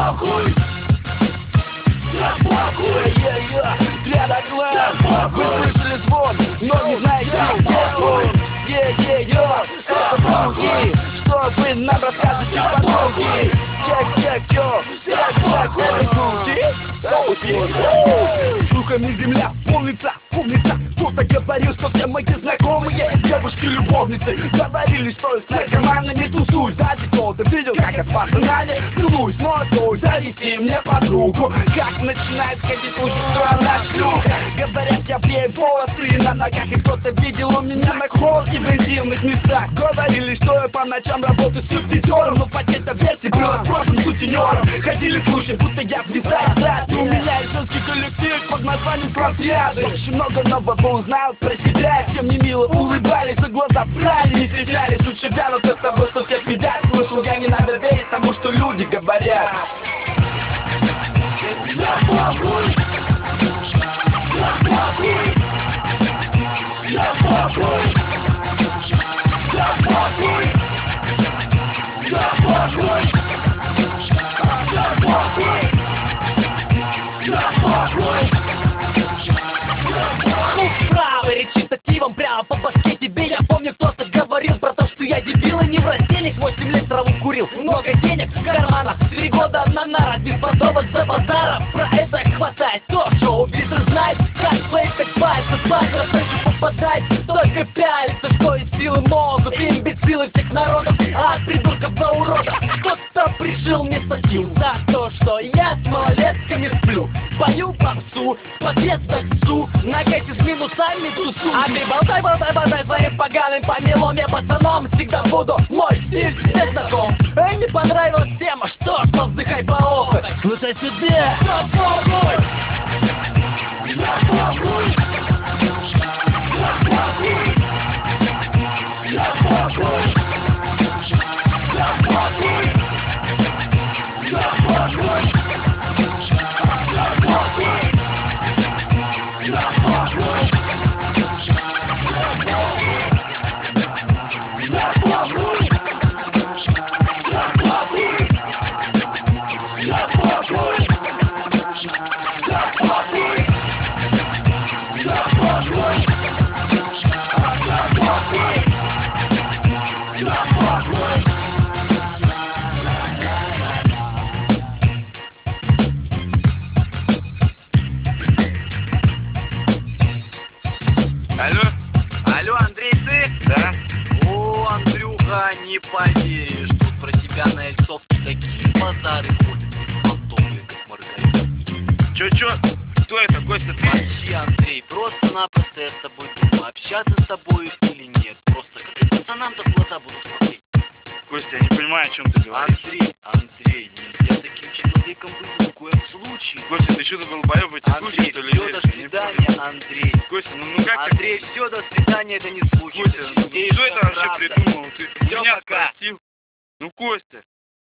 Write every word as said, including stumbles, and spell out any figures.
похуй, Рядом класс, вы слышали звон, но не знаете, где он. Е-е-е, это звуки, что вы нам расскажете подруги. Чек-чек-йо, чек-чек, это звуки, звуки. Слухами земля полнится, умница. Кто-то говорил, что все мои знакомые девушки-любовницы говорили, что их наркоманы не тусуй. Даже кто-то видел, как я с пацанами целуюсь. Но стой, завести мне подругу. Как начинает ходить слухи, что она шлюха. Говорят, я брею волосы на ногах. И кто-то видел у меня на холке в интимных местах. Говорили, что я по ночам работаю с визитером. Но по чьей-то версии был отброшен сутенером. Ходили слухи, будто я звезда эстрады. У меня есть женский коллектив под названием Клантриады. Очень много нового узнают про себя. Всем не мило улыбались, а глаза брали. Не стеснялись, лучше вянут от того, что всех едят. Слышал, я не надо верить тому, что люди говорят. Я похуй, я похуй, я похуй, я похуй, я похуй, я похуй, я похуй. Хук справа речитативом прямо по башке тебе. Я помню, кто-то говорил про то, что я дебил и не в растениях. Восемь лет траву курил, много денег в карманах. Три года на нарах, без подобок за базаром. Про это хватает, то шоу-бизнес знает. Как плей, так пальцы, пальцы, встречу попадает. Только пялится, что и силы могут. Имбецилы всех народов, а от придурков до уродов. Кто-то пришил мне статью за то, что я с малолетками сплю. Пою попсу, в подъездах су, на кэте с минусами тусу. А ты болтай, болтай, болтай своим поганым помелом. Я пацаном всегда буду, мой стиль тебе знаком. Эй, не понравилась тема, что ж, повздыхай поохоть. Слушай себе, я похуй, я похуй, я похуй, я похуй, я похуй, я похуй, я похуй, я похуй, я похуй, я похуй, я похуй, я похуй, я похуй, я похуй. Алло? Алло, Андрей, ты? Да. О, Андрюха, не поверишь, тут про тебя на Эльцовке такие базары ходят, беспонтовые, как Маргарита. Чё, чё? Кто это, Костя, ты? Вообще, Андрей, просто-напросто я с тобой думаю, общаться с тобой или нет. Просто как и пацанам-то в глаза буду смотреть. Костя, я не понимаю, о чем ты говоришь. Андрей, Андрей, нельзя таким человеком быть ни в коем случае. Костя, ты что-то долбоёб в эти Андрей, слухи, что ли? все, лезешь? до Я не свидания, понял. Андрей. Костя, ну, ну как Андрей, все, до свидания, это не слухи, так? Костя, это ну, чистейшая кто это вообще правда. придумал? Ты Всё, меня пока. спросил? Ну, Костя.